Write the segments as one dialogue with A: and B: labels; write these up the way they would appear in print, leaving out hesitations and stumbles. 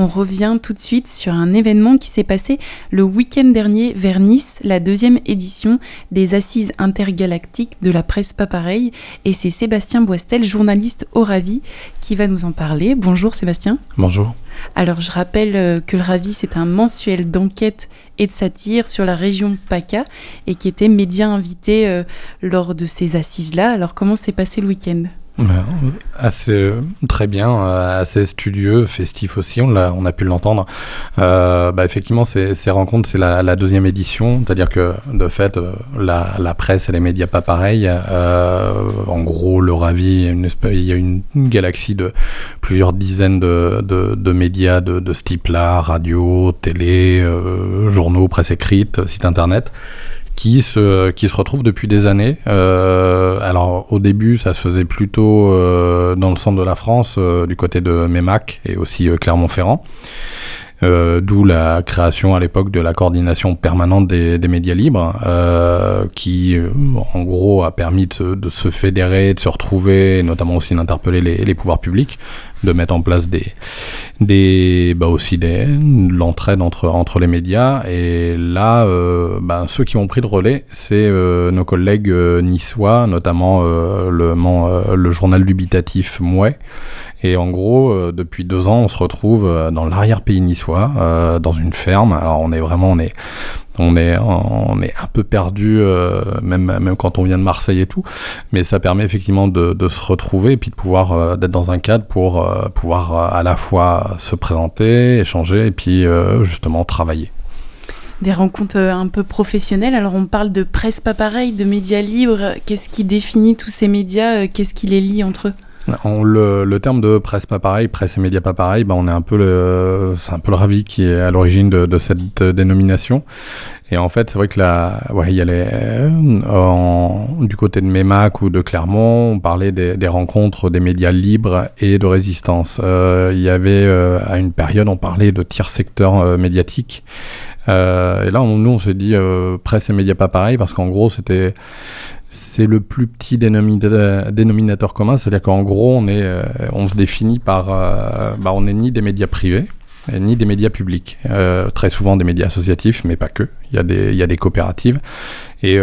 A: on revient tout de suite sur un événement qui s'est passé le week-end dernier vers Nice, la 2e édition des Assises intergalactiques de la presse pas pareil. Et c'est Sébastien Boistel, journaliste au Ravi, qui va nous en parler. Bonjour Sébastien.
B: Bonjour.
A: Alors je rappelle que le Ravi, c'est un mensuel d'enquête et de satire sur la région PACA et qui était média invité lors de ces assises-là. Alors comment s'est passé le week-end ?
B: Très bien, assez studieux, festif aussi, on a pu l'entendre. Effectivement, ces rencontres, c'est la 2e édition, c'est-à-dire que de fait, la presse et les médias pas pareil. En gros, le Ravi, il y a une galaxie de plusieurs dizaines de médias de ce type-là, radio, télé, journaux, presse écrite, site internet, qui se retrouvent depuis des années. Alors au début, ça se faisait plutôt dans le centre de la France, du côté de Meymac et aussi Clermont-Ferrand. D'où la création à l'époque de la coordination permanente des médias libres, qui en gros a permis de se fédérer, de se retrouver, et notamment aussi d'interpeller les pouvoirs publics, de mettre en place l'entraide entre les médias. Et là, ceux qui ont pris le relais, c'est nos collègues niçois, notamment le journal dubitatif Mouais. Et en gros, depuis 2 ans, on se retrouve dans l'arrière-pays niçois, dans une ferme. Alors on est un peu perdu, même quand on vient de Marseille et tout, mais ça permet effectivement de se retrouver et puis de pouvoir d'être dans un cadre pour pouvoir à la fois se présenter, échanger et puis justement travailler.
A: Des rencontres un peu professionnelles. Alors on parle de presse pas pareil, de médias libres. Qu'est-ce qui définit tous ces médias ? Qu'est-ce qui les lie entre eux ?
B: Le terme de presse pas pareil, presse et médias pas pareil, c'est un peu le Ravi qui est à l'origine de cette dénomination. Et en fait, c'est vrai que il y a du côté de Meymac ou de Clermont, on parlait des rencontres des médias libres et de résistance. Il y avait, à une période, on parlait de tiers-secteur médiatique. Et là, nous, on s'est dit presse et médias pas pareil, parce qu'en gros, c'est le plus petit dénominateur commun, c'est-à-dire qu'en gros, on se définit par... on n'est ni des médias privés, ni des médias publics. Très souvent des médias associatifs, mais pas que. Il y a des coopératives. Et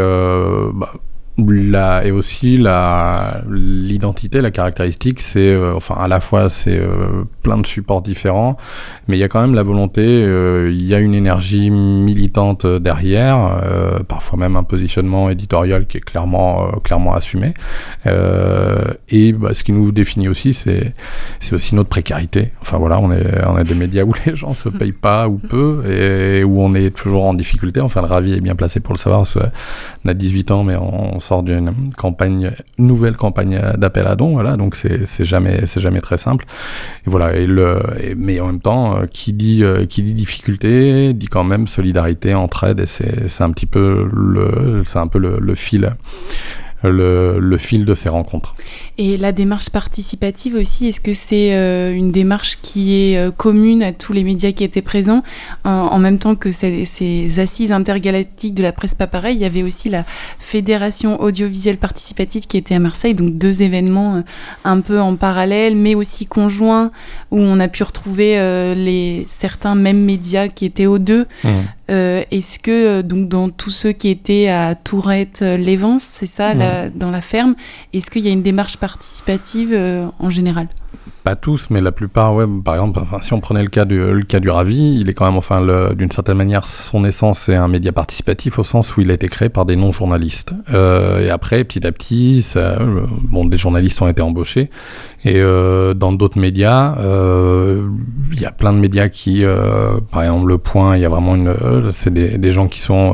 B: aussi l'identité, la caractéristique, c'est à la fois c'est plein de supports différents, mais il y a quand même la volonté, il y a une énergie militante derrière, parfois même un positionnement éditorial qui est clairement assumé. Et ce qui nous définit aussi, c'est aussi notre précarité. On est des médias où les gens se payent pas ou peu et où on est toujours en difficulté. Le Ravi est bien placé pour le savoir, parce qu'on a 18 ans, mais on sort d'une nouvelle campagne d'appel à dons, voilà, donc c'est jamais très simple. Et voilà, mais en même temps, qui dit difficulté, dit quand même solidarité, entraide, et c'est un peu le fil. Le fil de ces rencontres.
A: Et la démarche participative aussi, est-ce que c'est une démarche qui est commune à tous les médias qui étaient présents en même temps que ces assises intergalactiques de la presse pas pareil, il y avait aussi la Fédération audiovisuelle participative qui était à Marseille, donc 2 événements un peu en parallèle, mais aussi conjoints, où on a pu retrouver certains mêmes médias qui étaient aux 2. Est-ce que donc dans tous ceux qui étaient à Tourette-Lévence, c'est ça, dans la ferme, est-ce qu'il y a une démarche participative en général ?
B: Pas tous, mais la plupart, ouais. Par exemple, si on prenait le cas du Ravi, il est quand même, d'une certaine manière, son essence, c'est un média participatif au sens où il a été créé par des non-journalistes. Et après, petit à petit, des journalistes ont été embauchés. Et dans d'autres médias, il y a plein de médias qui, par exemple, Le Point, il y a vraiment c'est des gens qui sont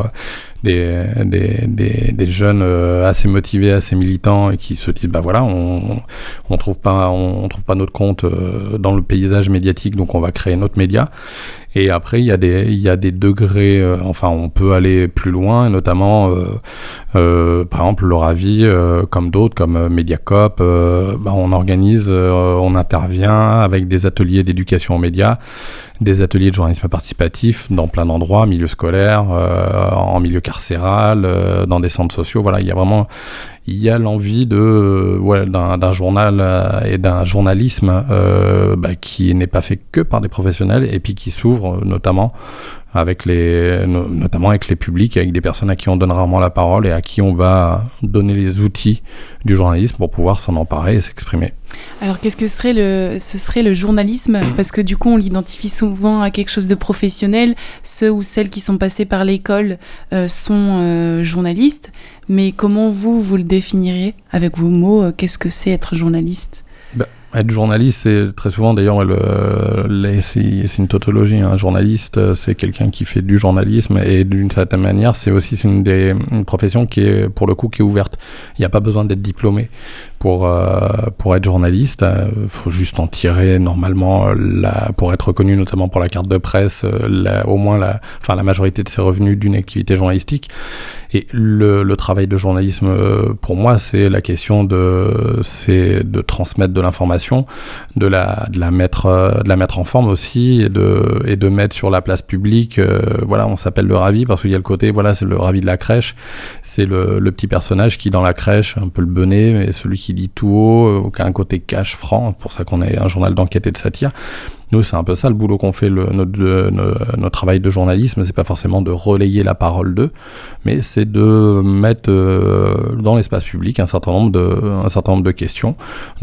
B: des jeunes assez motivés, assez militants, et qui se disent on trouve pas notre compte dans le paysage médiatique, donc on va créer notre média. Et après, il y a des degrés, on peut aller plus loin, et notamment, par exemple, le Ravi, comme d'autres, comme Mediacoop, on organise, on intervient avec des ateliers d'éducation aux médias, des ateliers de journalisme participatif dans plein d'endroits, milieu scolaire, en milieu carcéral, dans des centres sociaux. Voilà, il y a vraiment il y a l'envie d'un journal et d'un journalisme qui n'est pas fait que par des professionnels et puis qui s'ouvre notamment avec les publics, avec des personnes à qui on donne rarement la parole et à qui on va donner les outils du journalisme pour pouvoir s'en emparer et s'exprimer.
A: Alors qu'est-ce que ce serait le journalisme ? Parce que du coup on l'identifie souvent à quelque chose de professionnel. Ceux ou celles qui sont passés par l'école sont journalistes. Mais comment vous le définiriez avec vos mots ? Qu'est-ce que c'est être journaliste ?
B: Être journaliste, c'est très souvent, d'ailleurs, c'est une tautologie. Un journaliste, c'est quelqu'un qui fait du journalisme et d'une certaine manière, c'est une profession qui est, pour le coup, qui est ouverte. Il n'y a pas besoin d'être diplômé pour être journaliste. Il faut juste en tirer normalement, pour être reconnu, notamment pour la carte de presse, au moins la majorité de ses revenus d'une activité journalistique. Et le travail de journalisme, pour moi, c'est la question de transmettre de l'information, de la mettre en forme aussi, et de mettre sur la place publique. On s'appelle le ravi parce qu'il y a le côté, c'est le ravi de la crèche. C'est le petit personnage qui, dans la crèche, un peu le benet, mais celui qui dit tout haut, qui a un côté cash franc. Pour ça qu'on est un journal d'enquête et de satire. Nous, c'est un peu ça le boulot qu'on fait, notre travail de journalisme. C'est pas forcément de relayer la parole d'eux, mais c'est de mettre dans l'espace public un certain nombre de questions,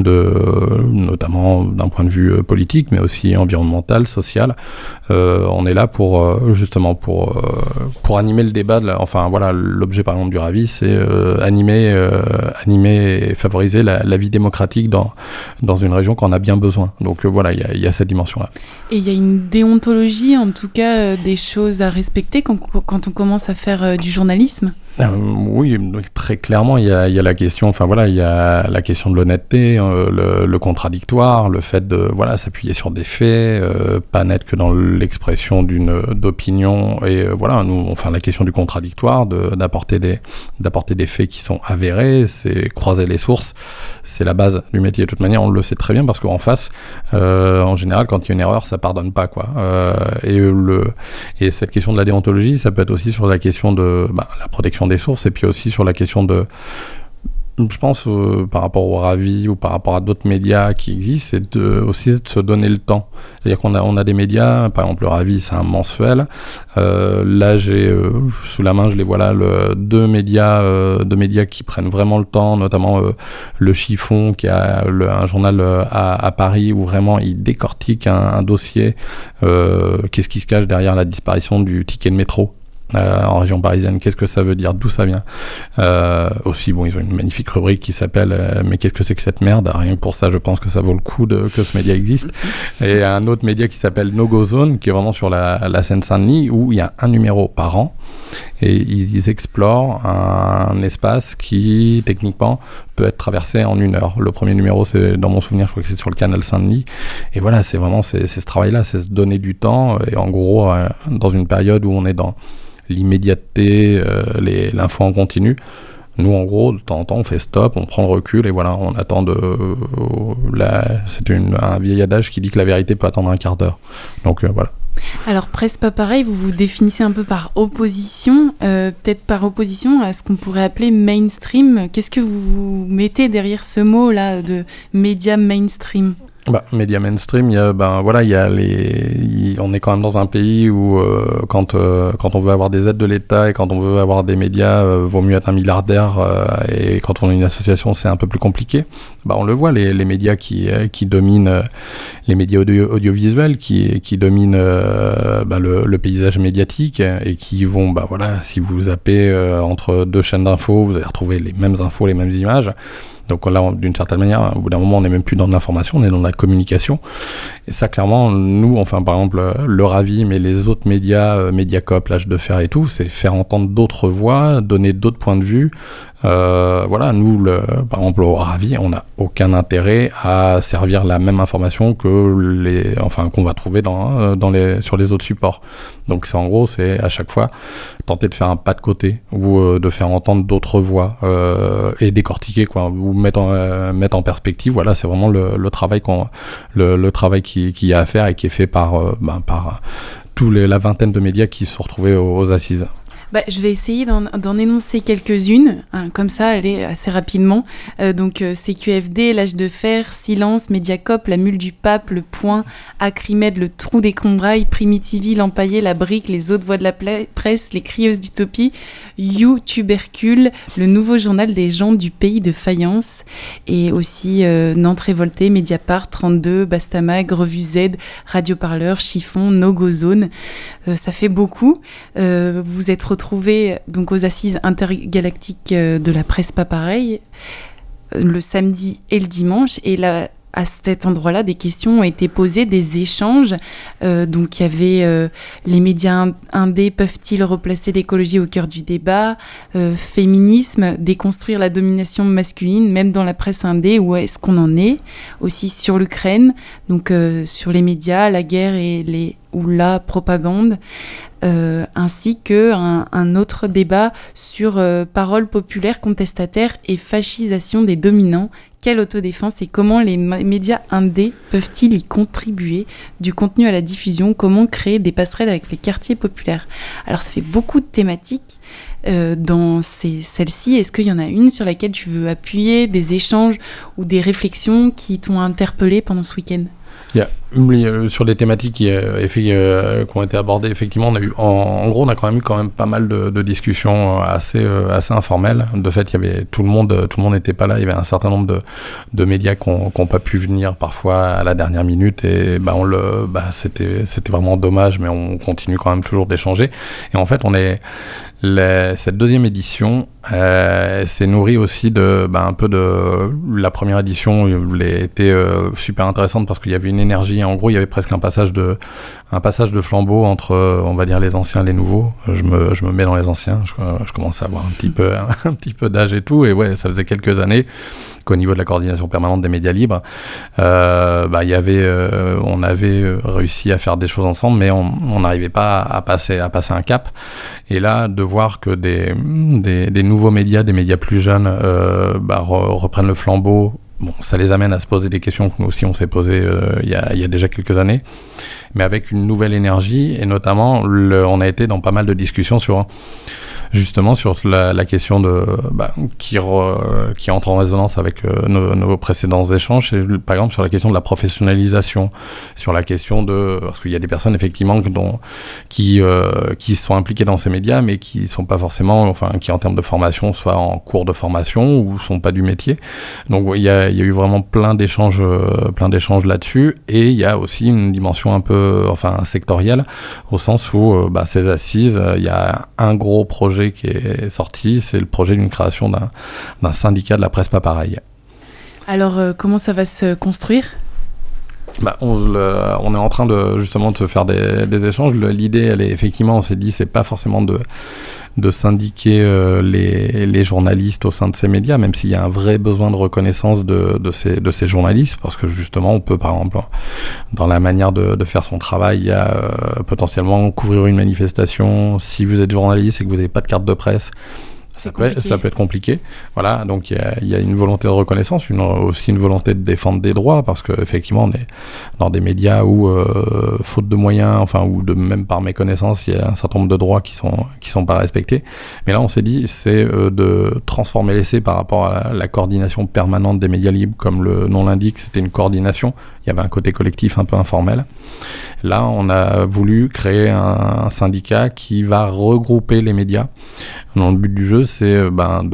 B: notamment d'un point de vue politique, mais aussi environnemental, social. On est là pour justement pour animer le débat. L'objet par exemple du Ravi, c'est animer et favoriser la vie démocratique dans une région qu'on a bien besoin. Donc il y a cette dimension.
A: Et il y a une déontologie, en tout cas, des choses à respecter quand on commence à faire du journalisme.
B: Oui, très clairement, il y a la question, il y a la question de l'honnêteté, le contradictoire, le fait de s'appuyer sur des faits, pas n'être que dans l'expression d'opinion, et la question du contradictoire, d'apporter des faits qui sont avérés, c'est croiser les sources, c'est la base du métier. De toute manière, on le sait très bien parce qu'en face, en général, quand il y a une erreur, ça pardonne pas, quoi. Et cette question de la déontologie, ça peut être aussi sur la question de la protection des sources, et puis aussi sur la question de, je pense, par rapport au Ravi ou par rapport à d'autres médias qui existent, c'est aussi de se donner le temps. C'est-à-dire qu'on a des médias, par exemple le Ravi, c'est un mensuel. Là, j'ai sous la main, je les vois là, deux médias qui prennent vraiment le temps, notamment Le Chiffon, qui a un journal à Paris où vraiment il décortique un dossier. Qu'est-ce qui se cache derrière la disparition du ticket de métro en région parisienne, qu'est-ce que ça veut dire, d'où ça vient. Aussi, ils ont une magnifique rubrique qui s'appelle mais qu'est-ce que c'est que cette merde. Rien que pour ça, je pense que ça vaut le coup que ce média existe. Et un autre média qui s'appelle No Go Zone, qui est vraiment sur la Seine-Saint-Denis, où il y a un numéro par an et ils explorent un espace qui techniquement peut être traversé en 1 heure. Le premier numéro, c'est, dans mon souvenir, je crois que c'est sur le canal Saint-Denis, et c'est vraiment c'est ce travail-là, c'est se donner du temps, et en gros dans une période où on est dans l'immédiateté, l'info en continu. Nous, en gros, de temps en temps, on fait stop, on prend le recul et on attend c'est un vieil adage qui dit que la vérité peut attendre un quart d'heure. Donc voilà.
A: Alors, Presse Pas Pareil, vous vous définissez un peu par opposition, peut-être par opposition à ce qu'on pourrait appeler mainstream. Qu'est-ce que vous mettez derrière ce mot-là de média mainstream ?
B: Média mainstream, on est quand même dans un pays où quand on veut avoir des aides de l'État et quand on veut avoir des médias, vaut mieux être un milliardaire, et quand on est une association, c'est un peu plus compliqué. On le voit, les médias qui dominent, les médias audiovisuels qui dominent le paysage médiatique et qui vont, si vous zappez entre deux chaînes d'infos, vous allez retrouver les mêmes infos, les mêmes images. Donc là, d'une certaine manière, au bout d'un moment, on n'est même plus dans l'information, on est dans la communication. Et ça, clairement, nous, par exemple, le Ravi, mais les autres médias, Mediacoop, L'Âge de Fer et tout, c'est faire entendre d'autres voix, donner d'autres points de vue. Nous, par exemple, au Ravi, on n'a aucun intérêt à servir la même information que qu'on va trouver sur les autres supports. Donc en gros, c'est à chaque fois tenter de faire un pas de côté ou de faire entendre d'autres voix et décortiquer, ou mettre en perspective. Voilà, c'est vraiment le travail qu'il y a à faire et qui est fait par la vingtaine de médias qui se sont retrouvés aux assises.
A: Je vais essayer d'en énoncer quelques-unes, hein, comme ça, aller assez rapidement. Donc, CQFD, L'Âge de Fer, Silence, Mediacope, La Mule du Pape, Le Point, Acrimed, Le Trou des Combrailles, Primitivi, L'Empaillé, La Brique, Les Autres Voix de la Presse, Les Crieuses d'Utopie, You, Tubercule, Le Nouveau Journal des gens du pays de faïence, et aussi Nantes Révoltée, Mediapart, 32, Bastamag, Revue Z, Radio Parleur, Chiffon, No Go Zone. Ça fait beaucoup. Vous êtes retrouvés donc aux Assises intergalactiques de la presse pas pareil le samedi et le dimanche, et là, à cet endroit-là, des questions ont été posées, des échanges. Donc, il y avait les médias indés peuvent-ils replacer l'écologie au cœur du débat, féminisme, déconstruire la domination masculine, même dans la presse indé, où est-ce qu'on en est, aussi sur l'Ukraine, donc sur les médias, la guerre ou la propagande, ainsi qu'un autre débat sur paroles populaires contestataires et fascisation des dominants. Quelle autodéfense et comment les médias indés peuvent-ils y contribuer, du contenu à la diffusion, comment créer des passerelles avec les quartiers populaires. Alors ça fait beaucoup de thématiques dans celles-ci. Est-ce qu'il y en a une sur laquelle tu veux appuyer, des échanges ou des réflexions qui t'ont interpellé pendant ce week-end ?
B: Sur les thématiques qui ont été abordées, effectivement, on a eu, en gros, on a quand même pas mal de discussions assez informelles. De fait, il y avait tout le monde n'était pas là. Il y avait un certain nombre de médias qui ont pas pu venir parfois à la dernière minute, et c'était vraiment dommage, mais on continue quand même toujours d'échanger. Et en fait, cette deuxième édition s'est nourrie aussi un peu de la première édition. Elle était super intéressante parce qu'il y avait une énergie. En gros, il y avait presque un passage de flambeau entre, on va dire, les anciens et les nouveaux. Je me mets dans les anciens. Je commence à avoir un petit peu d'âge et tout. Et ouais, ça faisait quelques années qu'au niveau de la coordination permanente des médias libres, on avait réussi à faire des choses ensemble, mais on n'arrivait pas à passer un cap. Et là, de voir que des nouveaux médias, des médias plus jeunes, reprennent le flambeau. Bon, ça les amène à se poser des questions que nous aussi on s'est posées il y a déjà quelques années, mais avec une nouvelle énergie, et notamment on a été dans pas mal de discussions sur la question qui entre en résonance avec nos précédents échanges, par exemple sur la question de la professionnalisation, sur la question parce qu'il y a des personnes effectivement qui sont impliquées dans ces médias, mais qui sont pas forcément, qui en termes de formation, soit en cours de formation ou sont pas du métier. Donc il y a eu vraiment plein d'échanges là-dessus, et il y a aussi une dimension un peu sectorielle, au sens où ces assises, il y a un gros projet qui est sorti, c'est le projet d'une création d'un syndicat de la presse pas pareil.
A: Alors, comment ça va se construire ?
B: On est en train de se faire des échanges. L'idée, elle est effectivement, on s'est dit, c'est pas forcément de syndiquer les journalistes au sein de ces médias, même s'il y a un vrai besoin de reconnaissance de ces journalistes, parce que justement, on peut, par exemple, dans la manière de faire son travail, il y a potentiellement couvrir une manifestation. Si vous êtes journaliste et que vous n'avez pas de carte de presse, ça peut être compliqué. Voilà, donc il y a une volonté de reconnaissance, aussi une volonté de défendre des droits, parce qu'effectivement, on est dans des médias où, faute de moyens, ou même par méconnaissance, il y a un certain nombre de droits qui sont pas respectés. Mais là, on s'est dit, c'est de transformer l'essai par rapport à la coordination permanente des médias libres, comme le nom l'indique, c'était une coordination. Il y avait un côté collectif un peu informel. Là, on a voulu créer un syndicat qui va regrouper les médias. Donc, le but du jeu, c'est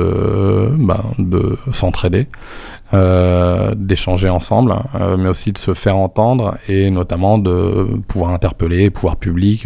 B: de s'entraider, d'échanger ensemble, mais aussi de se faire entendre, et notamment de pouvoir interpeller, pouvoir public,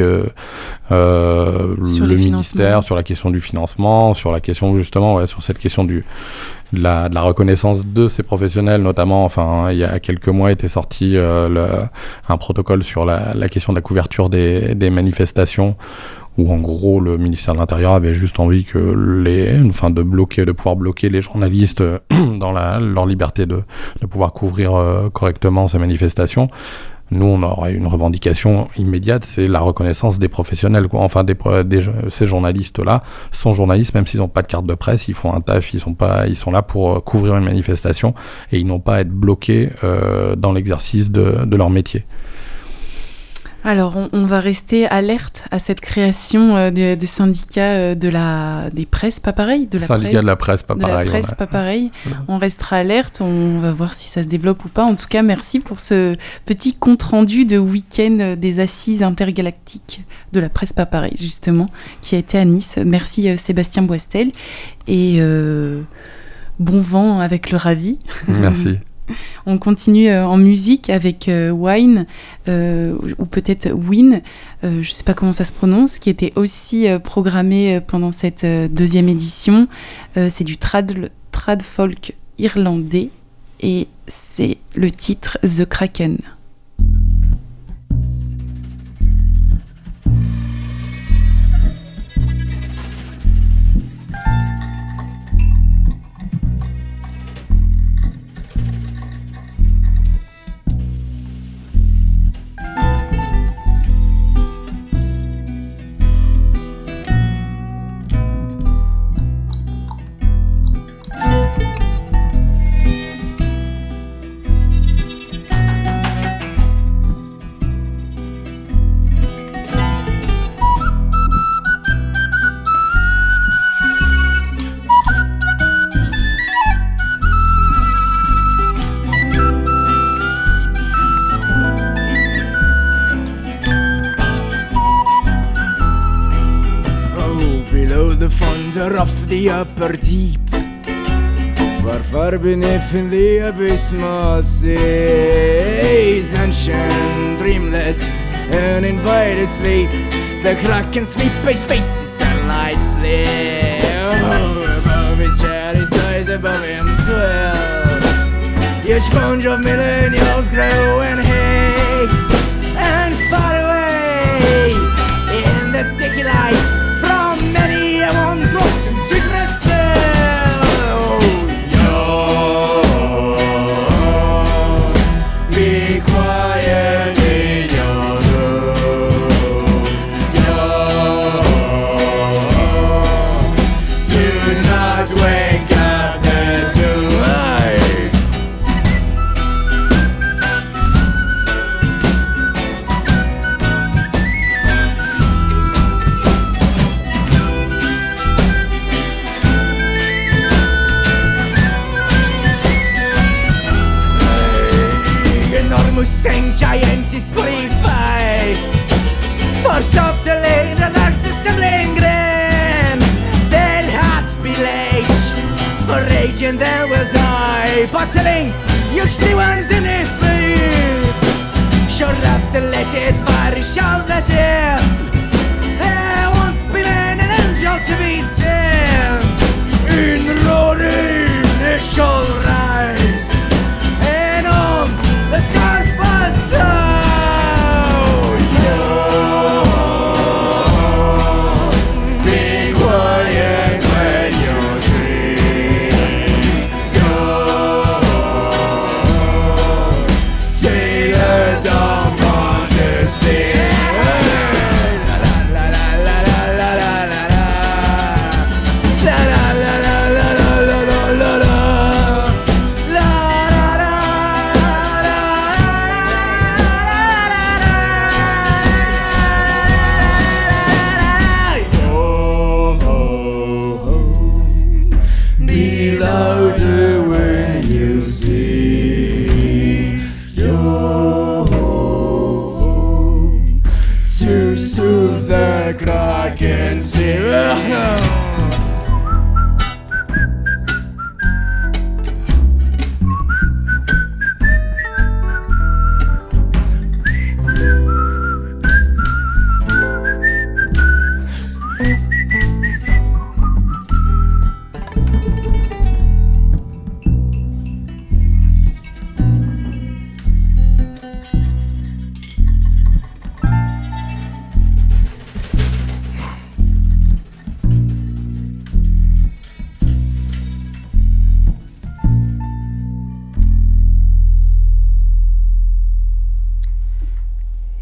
B: le ministère sur la question du financement, sur la question justement, sur cette question de la reconnaissance de ces professionnels, notamment, il y a quelques mois était sorti un protocole sur la question de la couverture des manifestations, où en gros le ministère de l'Intérieur avait juste envie de pouvoir bloquer les journalistes dans leur liberté de pouvoir couvrir correctement ces manifestations. Nous, on aurait une revendication immédiate, c'est la reconnaissance des professionnels, quoi. Ces journalistes-là sont journalistes, même s'ils n'ont pas de carte de presse, ils font un taf, ils sont là pour couvrir une manifestation, et ils n'ont pas à être bloqués dans l'exercice de leur métier.
A: Alors, on va rester alerte à cette création des syndicats des presses, pas pareil, de la
B: syndicat
A: presse,
B: de la presse, pas
A: de
B: pareil.
A: la presse, pas pareil. On restera alerte, on va voir si ça se développe ou pas. En tout cas, merci pour ce petit compte-rendu de week-end des assises intergalactiques de la presse, pas pareil, justement, qui a été à Nice. Merci Sébastien Boistel et bon vent avec le Ravi.
B: Merci.
A: On continue en musique avec Wine, ou peut-être Win, je ne sais pas comment ça se prononce, qui était aussi programmé pendant cette deuxième édition. C'est du trad folk irlandais et c'est le titre The Kraken.
C: Of the upper deep, far beneath in the abysmal seas, ancient, dreamless, and invited sleep. The Kraken sleep, his face is sunlight flare. Above his chair, his eyes above him swell. Each sponge of millennials grow and hay, and far away in the sticky light. One gross and secret cell. Oh, be quiet in your room. Do not wake up the tonight. Sing giant is purify. First of the lane, the darkness stumbling grim. Their hearts be late, for rage and they will die. Battling, usually ones in his sleep. Sure up the let fire shall the dear. There once been an angel to be seen. In roaring they shall rise. And on the star to soothe the Kraken.